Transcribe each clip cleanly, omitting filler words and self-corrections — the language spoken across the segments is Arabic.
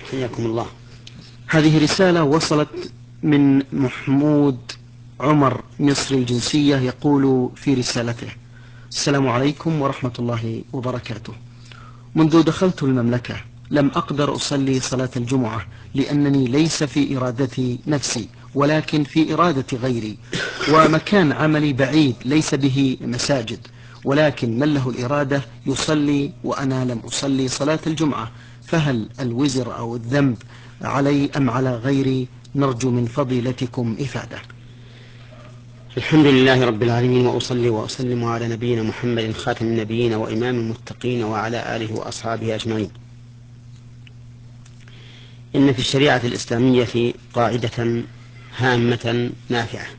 حياكم الله. هذه رسالة وصلت من محمود عمر مصري الجنسية، يقول في رسالته: السلام عليكم ورحمة الله وبركاته. منذ دخلت المملكة لم أقدر أصلي صلاة الجمعة لأنني ليس في إرادتي نفسي ولكن في إرادة غيري، ومكان عملي بعيد ليس به مساجد، ولكن من له الإرادة يصلي وأنا لم أصلي صلاة الجمعة، فهل الوزر أو الذنب علي أم على غيري؟ نرجو من فضيلتكم إفادة. الحمد لله رب العالمين، وأصلي وأسلم على نبينا محمد خاتم النبيين وإمام المتقين وعلى آله وأصحابه أجمعين. إن في الشريعة الإسلامية قاعدة هامة نافعة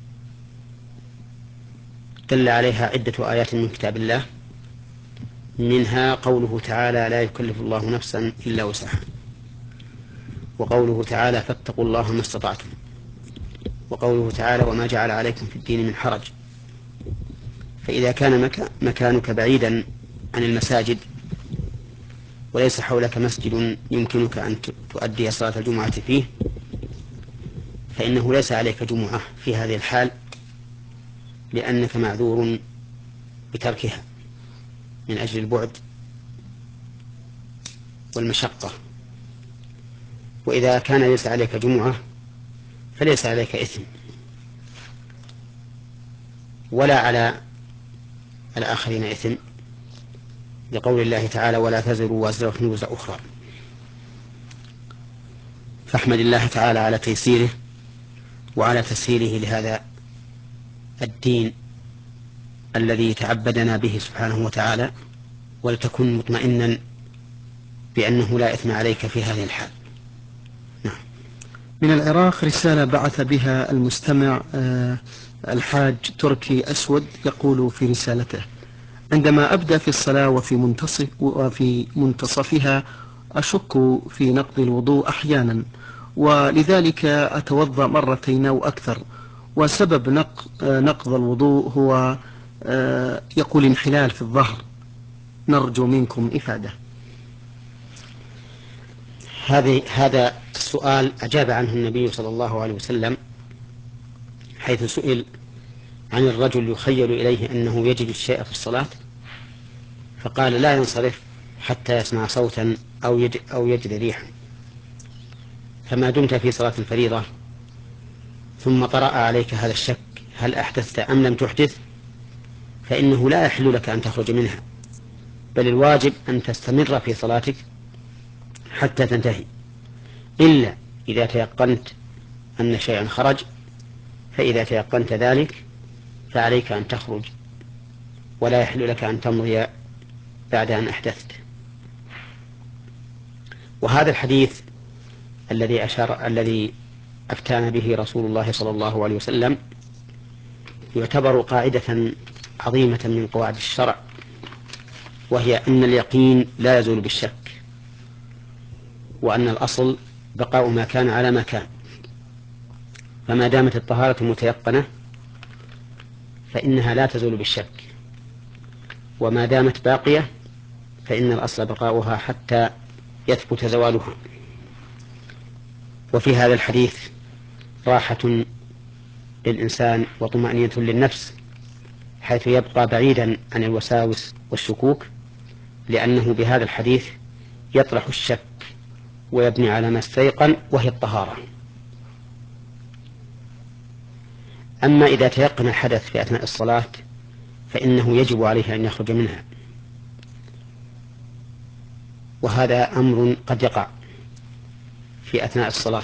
دل عليها عدة آيات من كتاب الله، منها قوله تعالى: لا يكلف الله نفسا إلا وسعها، وقوله تعالى: فاتقوا الله ما استطعتم، وقوله تعالى: وما جعل عليكم في الدين من حرج. فإذا كان مكانك بعيدا عن المساجد وليس حولك مسجد يمكنك أن تؤدي صلاة الجمعة فيه، فإنه ليس عليك جمعة في هذه الحال، لأنك معذور بتركها من أجل البعد والمشقة. وإذا كان ليس عليك جمعة فليس عليك إثم، ولا على الآخرين إثم، لقول الله تعالى: ولا تزر وازرة وزر أخرى. فاحمد الله تعالى على تيسيره وعلى تسهيله لهذا الدين الذي تعبدنا به سبحانه وتعالى، ولتكن مطمئنا بأنه لا إثم عليك في هذه الحال. نعم. من العراق رسالة بعث بها المستمع الحاج تركي أسود، يقول في رسالته: عندما أبدأ في الصلاة وفي منتصفها أشك في نقض الوضوء أحيانا، ولذلك أتوضأ مرتين أو أكثر، وسبب نقض الوضوء هو يقول انحلال في الظهر. نرجو منكم إفادة. هذا السؤال أجاب عنه النبي صلى الله عليه وسلم، حيث سئل عن الرجل يخيل إليه أنه يجد الشيء في الصلاة، فقال: لا ينصرف حتى يسمع صوتا أو يجد ريحا. فما دمت في صلاة الفريضة ثم طرأ عليك هذا الشك، هل أحدثت أم لم تحدث، فإنه لا يحل لك أن تخرج منها، بل الواجب أن تستمر في صلاتك حتى تنتهي، إلا إذا تيقنت أن شيئا خرج، فإذا تيقنت ذلك فعليك أن تخرج، ولا يحل لك أن تمضي بعد أن أحدثت. وهذا الحديث الذي أفتانا به رسول الله صلى الله عليه وسلم يعتبر قاعدة عظيمة من قواعد الشرع، وهي أن اليقين لا يزول بالشك، وأن الأصل بقاء ما كان على ما كان. فما دامت الطهارة متيقنة فإنها لا تزول بالشك، وما دامت باقية فإن الأصل بقاؤها حتى يثبت زوالها. وفي هذا الحديث راحة للإنسان وطمأنينة للنفس، حيث يبقى بعيدا عن الوساوس والشكوك، لأنه بهذا الحديث يطرح الشك ويبني على ما استيقن، وهي الطهارة. أما إذا تيقن الحدث في أثناء الصلاة فإنه يجب عليه أن يخرج منها، وهذا أمر قد يقع في أثناء الصلاة.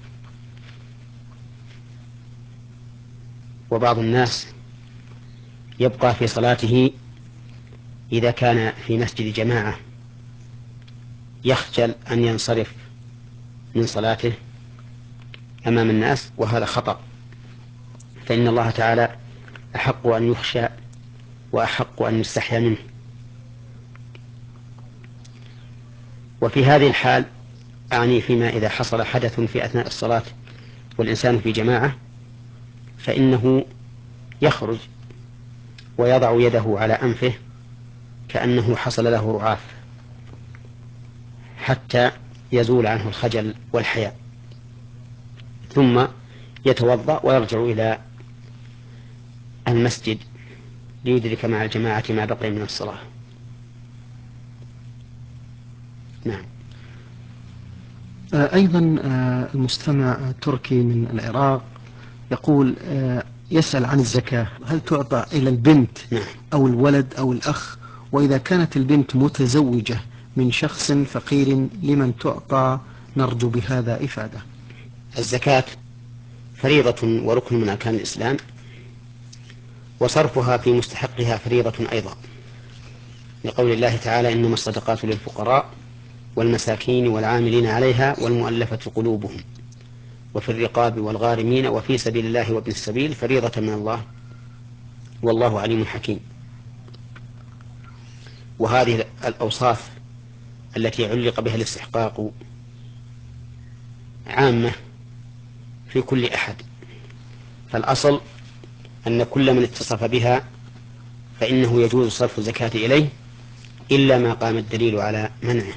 وبعض الناس يبقى في صلاته إذا كان في مسجد جماعة يخجل أن ينصرف من صلاته أمام الناس، وهذا خطأ، فإن الله تعالى أحق أن يخشى وأحق أن يستحيا منه. وفي هذه الحال أعني فيما إذا حصل حدث في أثناء الصلاة والإنسان في جماعة، فإنه يخرج ويضع يده على أنفه كأنه حصل له رعاف، حتى يزول عنه الخجل والحياء، ثم يتوضأ ويرجع إلى المسجد ليدرك مع الجماعة ما بقي من الصلاة. نعم. أيضا المستمع تركي من العراق يقول يسأل عن الزكاة، هل تعطى إلى البنت نعم. أو الولد أو الأخ؟ وإذا كانت البنت متزوجة من شخص فقير لمن تعطى؟ نرجو بهذا إفادة. الزكاة فريضة وركن من أركان الإسلام، وصرفها في مستحقها فريضة أيضا، لقول الله تعالى: إنما الصدقات للفقراء والمساكين والعاملين عليها والمؤلفة قلوبهم وفي الرقاب والغارمين وفي سبيل الله وابن السبيل فريضة من الله والله عليم حكيم. وهذه الأوصاف التي علق بها الاستحقاق عامة في كل أحد، فالأصل أن كل من اتصف بها فإنه يجوز صرف الزكاة إليه، إلا ما قام الدليل على منعه.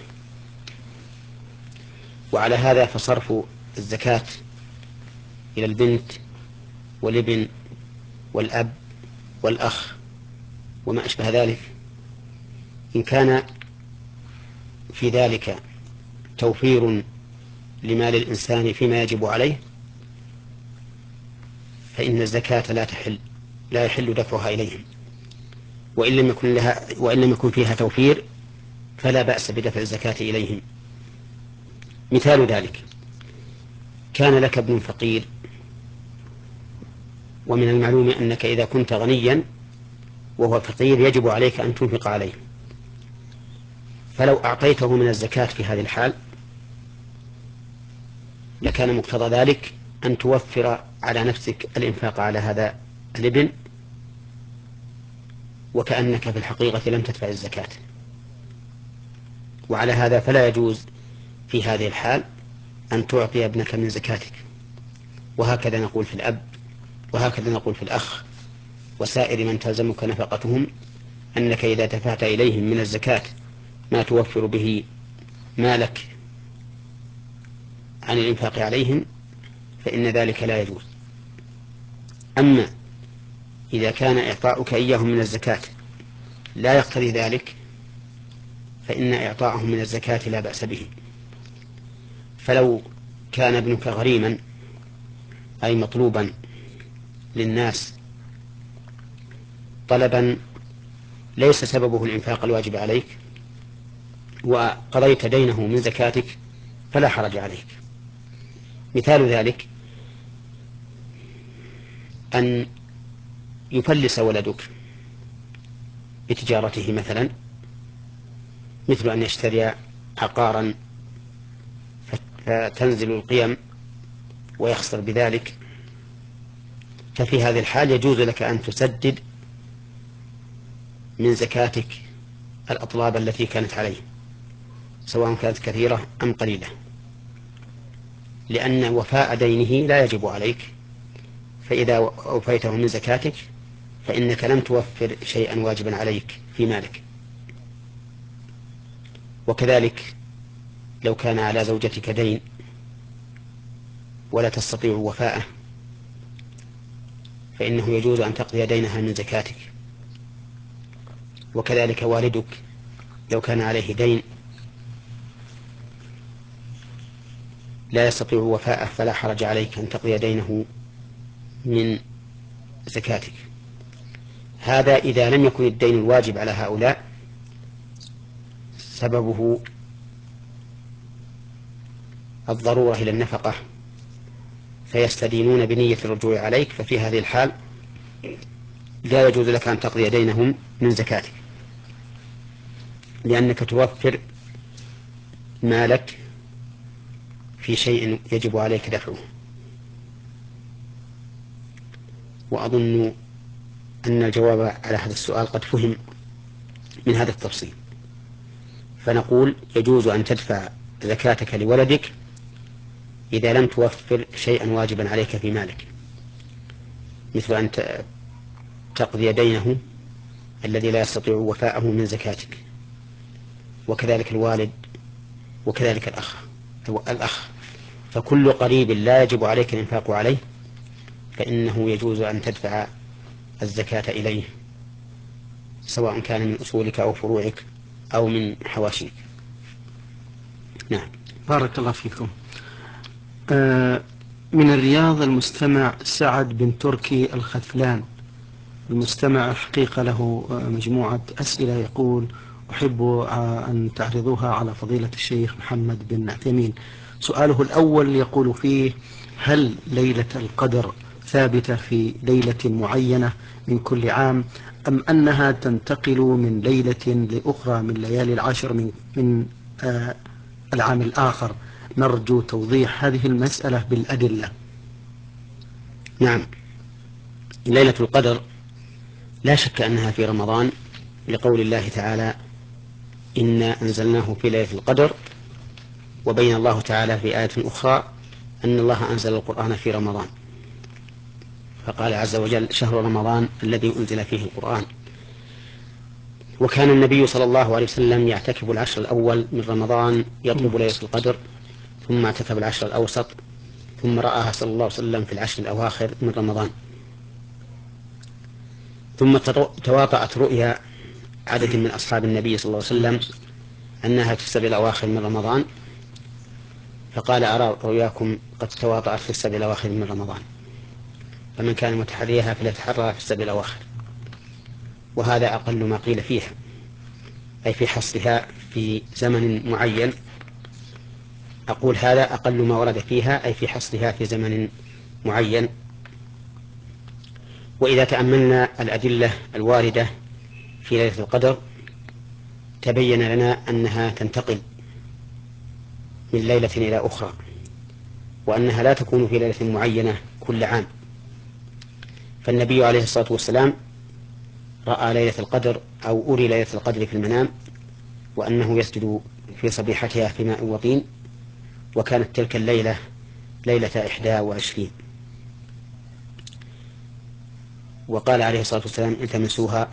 وعلى هذا فصرف الزكاة إلى البنت والابن والأب والأخ وما أشبه ذلك، إن كان في ذلك توفير لمال الإنسان فيما يجب عليه، فإن الزكاة لا يحل دفعها إليهم، وإن لم يكن فيها توفير فلا بأس بدفع الزكاة إليهم. مثال ذلك: كان لك ابن فقير، ومن المعلوم أنك إذا كنت غنيا وهو فقير يجب عليك أن تنفق عليه، فلو أعطيته من الزكاة في هذه الحال لكان مقتضى ذلك أن توفر على نفسك الإنفاق على هذا الابن، وكأنك في الحقيقة لم تدفع الزكاة. وعلى هذا فلا يجوز في هذه الحال أن تعطي ابنك من زكاتك. وهكذا نقول في الأب، وهكذا نقول في الأخ وسائر من تلزمك نفقتهم، أنك إذا دفعت إليهم من الزكاة ما توفر به مالك عن الإنفاق عليهم فإن ذلك لا يجوز. أما إذا كان إعطاؤك إياهم من الزكاة لا يقتضي ذلك فإن إعطاءهم من الزكاة لا بأس به. فلو كان ابنك غريما أي مطلوبا للناس طلبا ليس سببه الإنفاق الواجب عليك، وقضيت دينه من زكاتك فلا حرج عليك. مثال ذلك أن يفلس ولدك بتجارته مثلا، مثل أن يشتري عقارا فتنزل القيم ويخسر بذلك، ففي هذه الحال يجوز لك أن تسدد من زكاتك الأطلاب التي كانت عليه سواء كانت كثيرة أم قليلة، لأن وفاء دينه لا يجب عليك، فإذا أوفيته من زكاتك فإنك لم توفر شيئا واجبا عليك في مالك. وكذلك لو كان على زوجتك دين ولا تستطيع وفاءه فإنه يجوز أن تقضي دينها من زكاتك. وكذلك والدك لو كان عليه دين لا يستطيع وفاءه فلا حرج عليك أن تقضي دينه من زكاتك. هذا إذا لم يكن الدين الواجب على هؤلاء سببه الضرورة إلى النفقة فيستدينون بنية الرجوع عليك، ففي هذه الحال لا يجوز لك أن تقضي دينهم من زكاتك، لأنك توفر مالك في شيء يجب عليك دفعه. وأظن أن الجواب على هذا السؤال قد فهم من هذا التفصيل. فنقول يجوز أن تدفع زكاتك لولدك إذا لم توفر شيئا واجبا عليك في مالك، مثل أن تقضي دينه الذي لا يستطيع وفاءه من زكاتك، وكذلك الوالد وكذلك الأخ. الأخ، فكل قريب لا يجب عليك الإنفاق عليه فإنه يجوز أن تدفع الزكاة إليه، سواء كان من أصولك أو فروعك أو من حواشيك. نعم. بارك الله فيكم. من الرياض المستمع سعد بن تركي الخثلان، المستمع حقيقة له مجموعة أسئلة، يقول: أحب أن تعرضوها على فضيلة الشيخ محمد بن عثيمين. سؤاله الأول يقول فيه: هل ليلة القدر ثابتة في ليلة معينة من كل عام، أم أنها تنتقل من ليلة لأخرى من ليالي العشر من العام الآخر؟ نرجو توضيح هذه المسألة بالأدلة. نعم، ليلة القدر لا شك أنها في رمضان، لقول الله تعالى: إنا أنزلناه في ليلة القدر. وبين الله تعالى في آية أخرى أن الله أنزل القرآن في رمضان، فقال عز وجل: شهر رمضان الذي أنزل فيه القرآن. وكان النبي صلى الله عليه وسلم يعتكف العشر الأول من رمضان يطلب ليلة القدر، ثم اعتكف العشر الأوسط، ثم رآها صلى الله عليه وسلم في العشر الأواخر من رمضان. ثم تواطأت رؤيا عدد من أصحاب النبي صلى الله عليه وسلم أنها في السبع الأواخر من رمضان، فقال: أرى رؤياكم قد تواطأت في السبع الأواخر من رمضان، فمن كان متحريها فليتحرى في السبع الأواخر. وهذا أقل ما قيل فيها، أي في حصرها في زمن معين. أقول هذا أقل ما ورد فيها، أي في حصرها في زمن معين. وإذا تأملنا الأدلة الواردة في ليلة القدر تبين لنا أنها تنتقل من ليلة إلى أخرى، وأنها لا تكون في ليلة معينة كل عام. فالنبي عليه الصلاة والسلام رأى ليلة القدر أو أري ليلة القدر في المنام، وأنه يسجد في صبيحتها في ماء وطين، وكانت تلك الليلة ليلة 21. وقال عليه الصلاة والسلام: التمسوها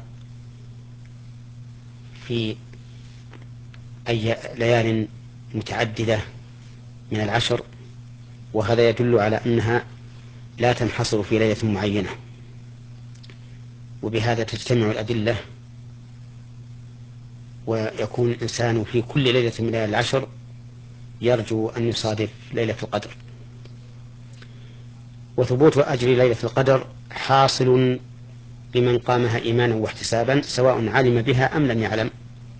في أي ليال متعددة من العشر. وهذا يدل على أنها لا تنحصر في ليلة معينة، وبهذا تجتمع الأدلة، ويكون الإنسان في كل ليلة من ليالي العشر يرجو أن يصادف ليلة القدر. وثبوت أجر ليلة القدر حاصل لمن قامها إيمانا واحتسابا، سواء علم بها أم لم يعلم،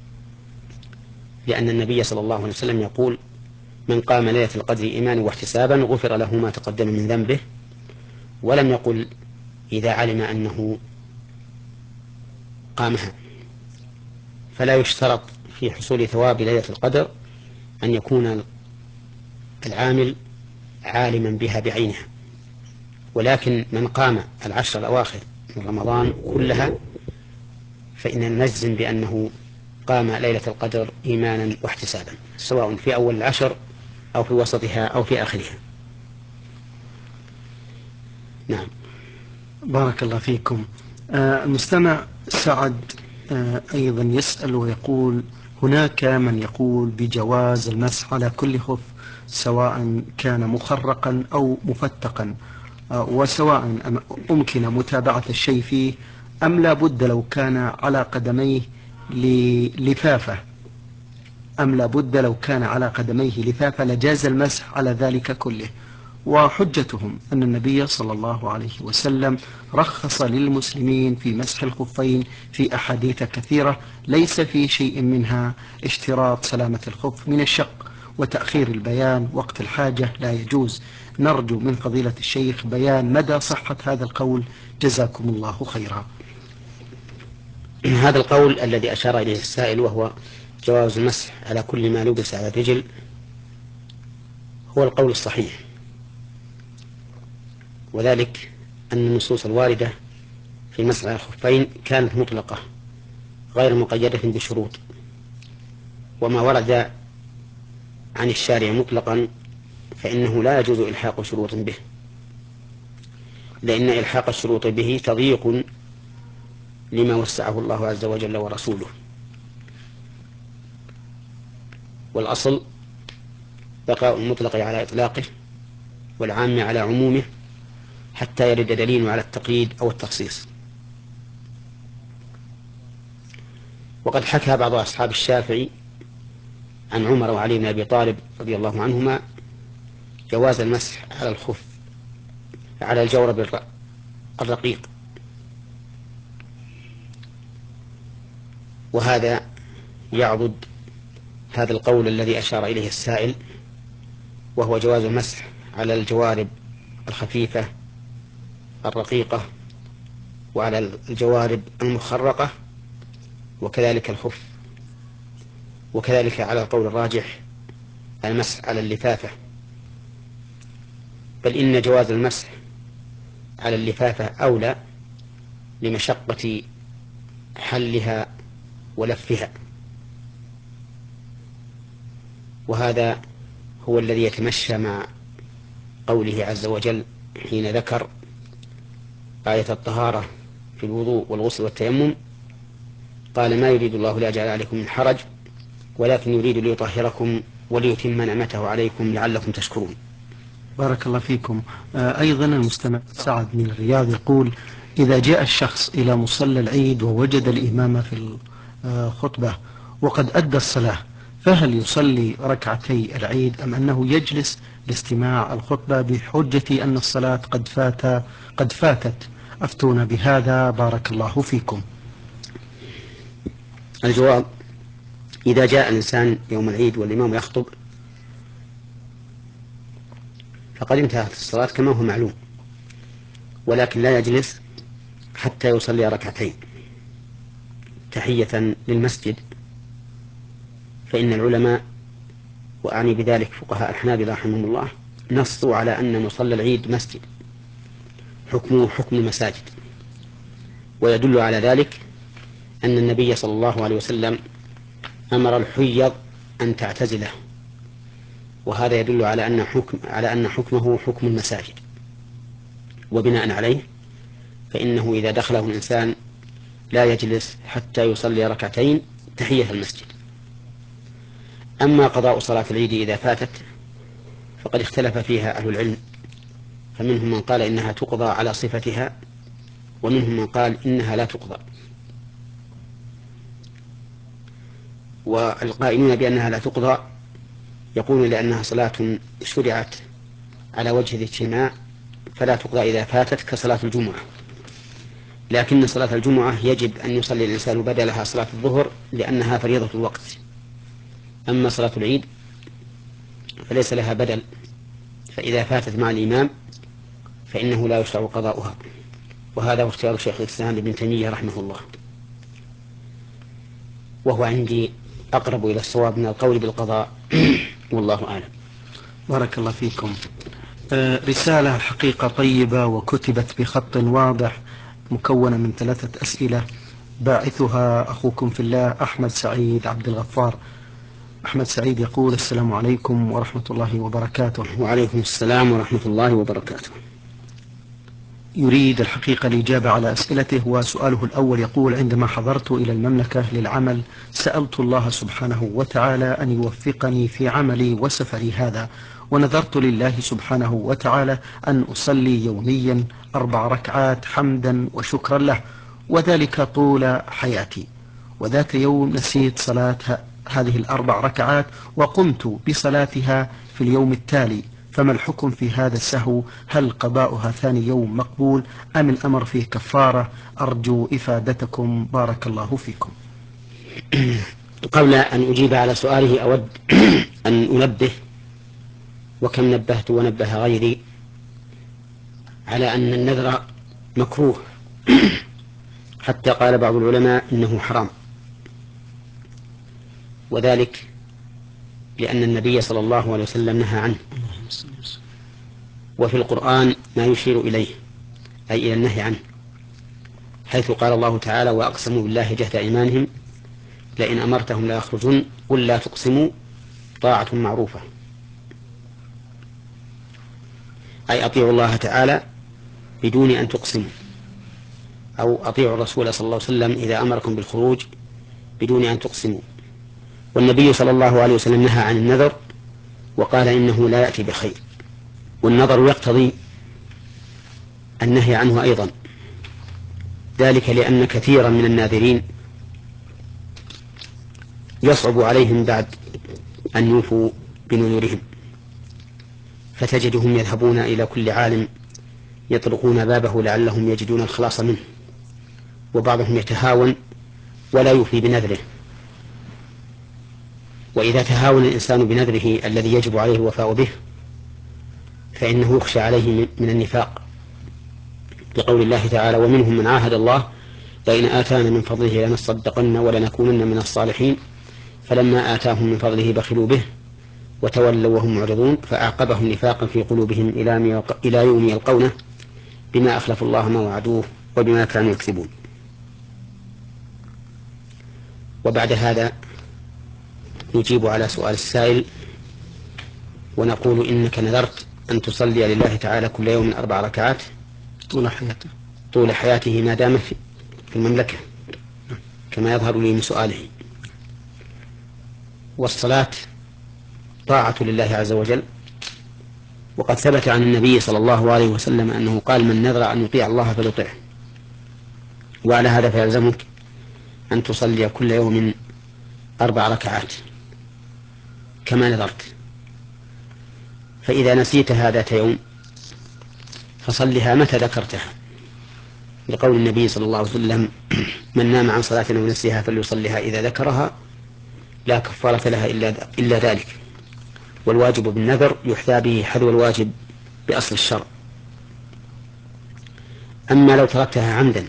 لأن النبي صلى الله عليه وسلم يقول: من قام ليلة القدر إيمانا واحتسابا غفر له ما تقدم من ذنبه. ولم يقل إذا علم أنه قامها. فلا يشترط في حصول ثواب ليلة القدر أن يكون العامل عالما بها بعينها، ولكن من قام العشر الأواخر من رمضان كلها فإننا نجزم بأنه قام ليلة القدر إيمانا واحتسابا، سواء في أول العشر أو في وسطها أو في آخرها. نعم. بارك الله فيكم. المستمع سعد أيضا يسأل ويقول: هناك من يقول بجواز المسح على كل خف سواء كان مخرقا أو مفتقا، وسواء أمكن متابعة الشيء فيه أم لا بد لو كان على قدميه لفافة لفافة لجاز المسح على ذلك كله. وحجتهم أن النبي صلى الله عليه وسلم رخص للمسلمين في مسح الخفين في أحاديث كثيرة ليس في شيء منها اشتراط سلامة الخف من الشق، وتأخير البيان وقت الحاجة لا يجوز. نرجو من فضيلة الشيخ بيان مدى صحة هذا القول، جزاكم الله خيرا. هذا القول الذي أشار إليه السائل، وهو جواز المسح على كل ما لبس على الرجل، هو القول الصحيح، وذلك أن النصوص الواردة في المسح على الخفين كانت مطلقة غير مقيدة بشروط. وما ورد عن الشارع مطلقا فإنه لا يجوز إلحاق شروط به، لأن إلحاق الشروط به تضييق لما وسعه الله عز وجل ورسوله. والأصل بقاء المطلق على إطلاقه والعام على عمومه حتى يرد دليل على التقييد أو التخصيص. وقد حكى بعض أصحاب الشافعي عن عمر وعلي بن أبي طالب رضي الله عنهما جواز المسح على الخف على الجورب الرقيق، وهذا يعضد هذا القول الذي أشار إليه السائل، وهو جواز المسح على الجوارب الخفيفة الرقيقة وعلى الجوارب المخرقة وكذلك الخف، وكذلك على القول الراجح المسح على اللفافة، بل إن جواز المسح على اللفافة أولى لمشقة حلها ولفها، وهذا هو الذي يتمشى مع قوله عز وجل حين ذكر آية الطهارة في الوضوء والغسل والتيمم، قال ما يريد الله ليجعل عليكم من حرج ولكن يريد ليطهركم وليتم نعمته عليكم لعلكم تشكرون. بارك الله فيكم. أيضا المستمع سعد من الرياض يقول: إذا جاء الشخص إلى مصلى العيد ووجد الإمام في الخطبة وقد أدى الصلاة، فهل يصلي ركعتي العيد أم أنه يجلس لاستماع الخطبة بحجة أن الصلاة قد فاتت؟ أفتونا بهذا بارك الله فيكم. الجواب: إذا جاء الإنسان يوم العيد والإمام يخطب فقد انتهت الصلاة كما هو معلوم، ولكن لا يجلس حتى يصلي ركعتين تحية للمسجد، فإن العلماء وأعني بذلك فقهاء الحنابلة رحمهم الله نصوا على أن مصلى العيد مسجد حكمه حكم المساجد، ويدل على ذلك أن النبي صلى الله عليه وسلم أمر الحيض أن تعتزله، وهذا يدل على أن حكمه حكم المساجد، وبناء عليه فإنه إذا دخله الإنسان لا يجلس حتى يصلي ركعتين تحية المسجد. أما قضاء صلاة العيد إذا فاتت فقد اختلف فيها أهل العلم، فمنهم من قال إنها تقضى على صفتها، ومنهم من قال إنها لا تقضى. والقائلون بأنها لا تقضى يقولون لأنها صلاة شرعت على وجه الاجتماع فلا تقضى إذا فاتت كصلاة الجمعة، لكن صلاة الجمعة يجب أن يصلي الإنسان بدلها صلاة الظهر لأنها فريضة الوقت. أما صلاة العيد فليس لها بدل، فإذا فاتت مع الإمام فإنه لا يشرع قضاؤها، وهذا هو اختيار شيخ الإسلام ابن تيمية رحمه الله، وهو عندي أقرب إلى الصواب من القول بالقضاء والله أعلم. بارك الله فيكم. رسالة حقيقة طيبة وكتبت بخط واضح مكونة من 3 أسئلة، باعثها أخوكم في الله أحمد سعيد عبد الغفار. أحمد سعيد يقول: السلام عليكم ورحمة الله وبركاته. وعليكم السلام ورحمة الله وبركاته. يريد الحقيقة الإجابة على أسئلته، وسؤاله الأول يقول: عندما حضرت إلى المملكة للعمل سألت الله سبحانه وتعالى أن يوفقني في عملي وسفري هذا، ونذرت لله سبحانه وتعالى أن أصلي يوميا 4 ركعات حمدا وشكرا له، وذلك طول حياتي. وذات يوم نسيت صلاة هذه ال4 ركعات وقمت بصلاتها في اليوم التالي، فما الحكم في هذا السهو؟ هل قضاؤها ثاني يوم مقبول أم الأمر فيه كفارة؟ أرجو إفادتكم بارك الله فيكم. قبل أن أجيب على سؤاله أود أن أنبه، وكم نبهت ونبه غيري، على أن النذر مكروه حتى قال بعض العلماء إنه حرام، وذلك لأن النبي صلى الله عليه وسلم نهى عنه، وفي القرآن ما يشير إليه أي إلى النهي عنه، حيث قال الله تعالى: وأقسموا بالله جهد أيمانهم لئن أمرتهم لا يخرجون قل لا تقسموا طاعة معروفة، أي أطيعوا الله تعالى بدون أن تقسموا، أو أطيعوا الرسول صلى الله عليه وسلم إذا أمركم بالخروج بدون أن تقسموا. والنبي صلى الله عليه وسلم نهى عن النذر وقال إنه لا يأتي بخير. والنظر يقتضي النهي عنه أيضا، ذلك لأن كثيرا من الناذرين يصعب عليهم بعد أن يوفوا بنذورهم، فتجدهم يذهبون إلى كل عالم يطرقون بابه لعلهم يجدون الخلاص منه، وبعضهم يتهاون ولا يوفي بنذره. وإذا تهاون الإنسان بنذره الذي يجب عليه الوفاء به فإنه يخشى عليه من النفاق، لقول الله تعالى: ومنهم من عاهد الله لئن آتانا من فضله لنصدقن ولنكونن من الصالحين فلما آتاهم من فضله بخلوا به وتولوا وهم معرضون فأعقبهم نفاقا في قلوبهم إلى يوم يلقونه بما أخلفوا الله ما وعدوه وبما كانوا يكذبون. وبعد هذا نجيب على سؤال السائل ونقول: إنك نذرت أن تصلي لله تعالى كل يوم 4 ركعات طول حياته ما دام في المملكة، كما يظهر لي من سؤاله. والصلاة طاعة لله عز وجل، وقد ثبت عن النبي صلى الله عليه وسلم أنه قال: من نذر أن يطيع الله فليطعه. وعلى هذا فيلزمك أن تصلي كل يوم 4 ركعات كما نذرت. فإذا نسيتها ذات يوم فصلها متى ذكرتها، لقول النبي صلى الله عليه وسلم: من نام عن صلاة أو نسيها فليصليها إذا ذكرها لا كفارة لها إلا ذلك. والواجب بالنذر يحذى به حذو الواجب بأصل الشرع. أما لو تركتها عمدا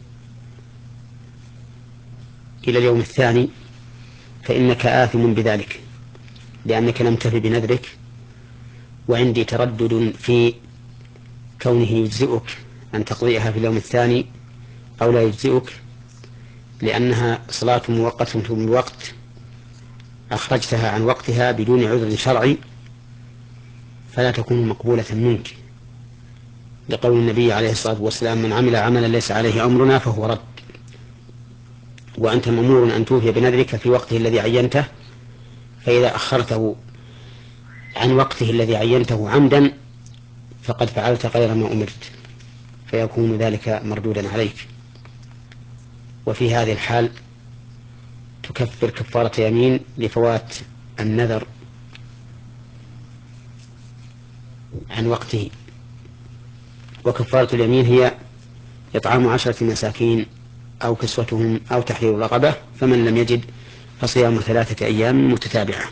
إلى اليوم الثاني فإنك آثم بذلك، لأنك لم تف بنذرك. وعندي تردد في كونه يجزئك أن تقضيها في اليوم الثاني أو لا يجزئك، لأنها صلاة موقتة بالوقت أخرجتها عن وقتها بدون عذر شرعي فلا تكون مقبولة منك، لقول النبي عليه الصلاة والسلام: من عمل عملا ليس عليه أمرنا فهو رد. وأنت مأمور أن توفي بنذرك في وقته الذي عينته، فإذا أخرته عن وقته الذي عينته عمدا فقد فعلت غير ما أمرت، فيكون ذلك مردودا عليك. وفي هذه الحال تكفر كفارة يمين لفوات النذر عن وقته. وكفارة اليمين هي إطعام 10 مساكين أو كسوتهم أو تحرير رقبة، فمن لم يجد فصيام 3 أيام متتابعة.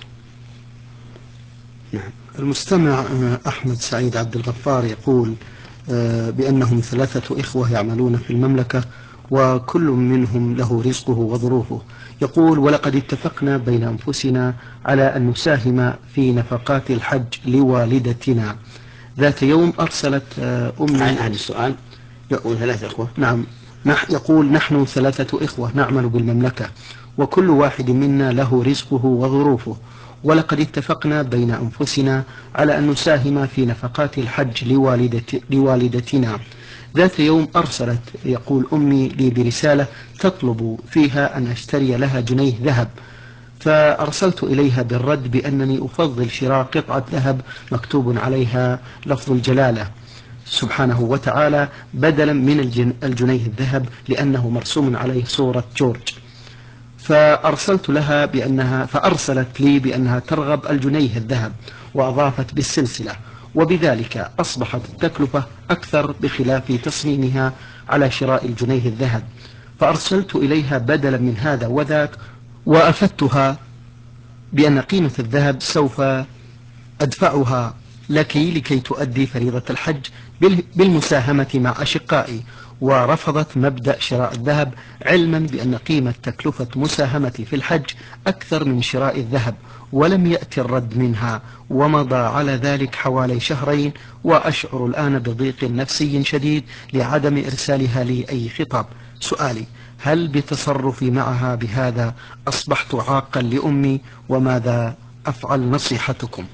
نعم. المستمع أحمد سعيد عبد الغفار يقول بأنهم 3 إخوة يعملون في المملكة وكل منهم له رزقه وظروفه. يقول: ولقد اتفقنا بين أنفسنا على أن نساهم في نفقات الحج لوالدتنا. ذات يوم أرسلت أمي. هذا السؤال يقول 3 إخوة. نعم. يقول: نحن 3 إخوة نعمل بالمملكة وكل واحد منا له رزقه وظروفه، ولقد اتفقنا بين أنفسنا على أن نساهم في نفقات الحج لوالدتنا. ذات يوم أرسلت، يقول، أمي لي برسالة تطلب فيها أن أشتري لها جنيه ذهب، فأرسلت إليها بالرد بأنني أفضل شراء قطعة ذهب مكتوب عليها لفظ الجلالة سبحانه وتعالى بدلا من الجنيه الذهب لأنه مرسوم عليه صورة جورج. فأرسلت لها فأرسلت لي بأنها ترغب الجنيه الذهب وأضافت بالسلسلة، وبذلك أصبحت التكلفة أكثر بخلاف تصميمها على شراء الجنيه الذهب. فأرسلت إليها بدلا من هذا وذاك، وأفدتها بأن قيمة الذهب سوف أدفعها لك لكي تؤدي فريضة الحج بالمساهمة مع أشقائي، ورفضت مبدأ شراء الذهب علما بأن قيمة تكلفة مساهمتي في الحج أكثر من شراء الذهب، ولم يأتي الرد منها، ومضى على ذلك حوالي 2 شهر، وأشعر الآن بضيق نفسي شديد لعدم إرسالها لي أي خطاب. سؤالي: هل بتصرفي معها بهذا أصبحت عاقا لأمي؟ وماذا أفعل؟ نصيحتكم.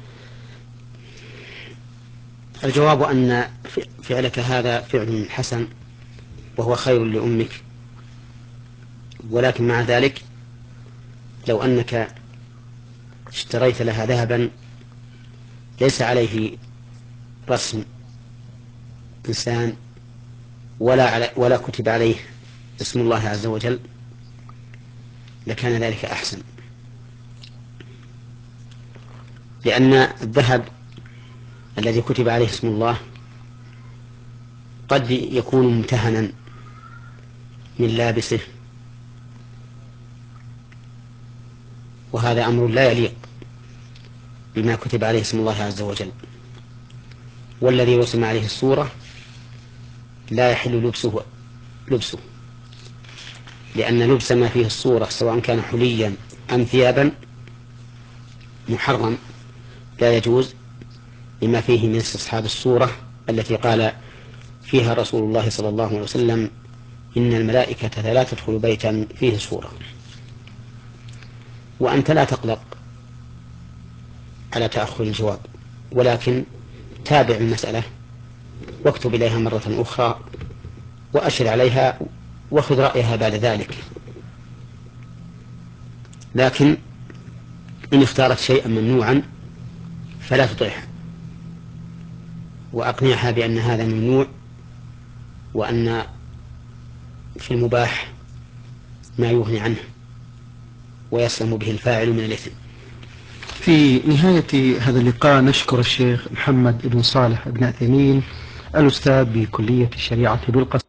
الجواب أن فعلك هذا فعل حسن وهو خير لأمك، ولكن مع ذلك لو أنك اشتريت لها ذهبا ليس عليه رسم إنسان ولا كتب عليه اسم الله عز وجل لكان ذلك أحسن، لأن الذهب الذي كتب عليه اسم الله قد يكون ممتهنا من لابسه، وهذا أمر لا يليق بما كتب عليه اسم الله عز وجل. والذي رسم عليه الصورة لا يحل لبسه، لأن لبس ما فيه الصورة سواء كان حليا أم ثيابا محرم لا يجوز، لما فيه من استصحاب الصورة التي قال فيها رسول الله صلى الله عليه وسلم: إن الملائكة لا تدخل بيتا فيه صورة. وأنت لا تقلق على تأخر الجواب، ولكن تابع المسألة واكتب إليها مرة أخرى وأشر عليها وخذ رأيها بعد ذلك. لكن إن اختارت شيئا ممنوعا فلا تطيعها، وأقنعها بأن هذا ممنوع، وأن في المباح ما يغني عنه ويسلم به الفاعل من الإثم. في نهاية هذا اللقاء نشكر الشيخ محمد بن صالح بن عثيمين الأستاذ بكلية الشريعة بالقصر